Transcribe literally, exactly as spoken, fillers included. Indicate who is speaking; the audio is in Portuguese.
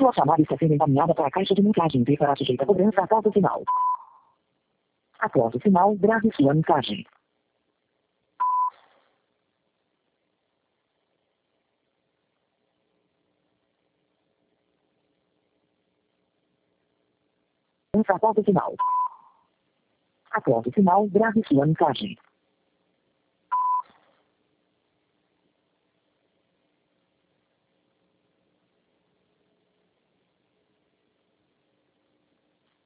Speaker 1: Sua chamada está sendo encaminhada para a caixa de mensagem e será sujeita a cobrança após o sinal. Após o sinal, grave sua mensagem. Após o sinal. Após o sinal, grave sua mensagem.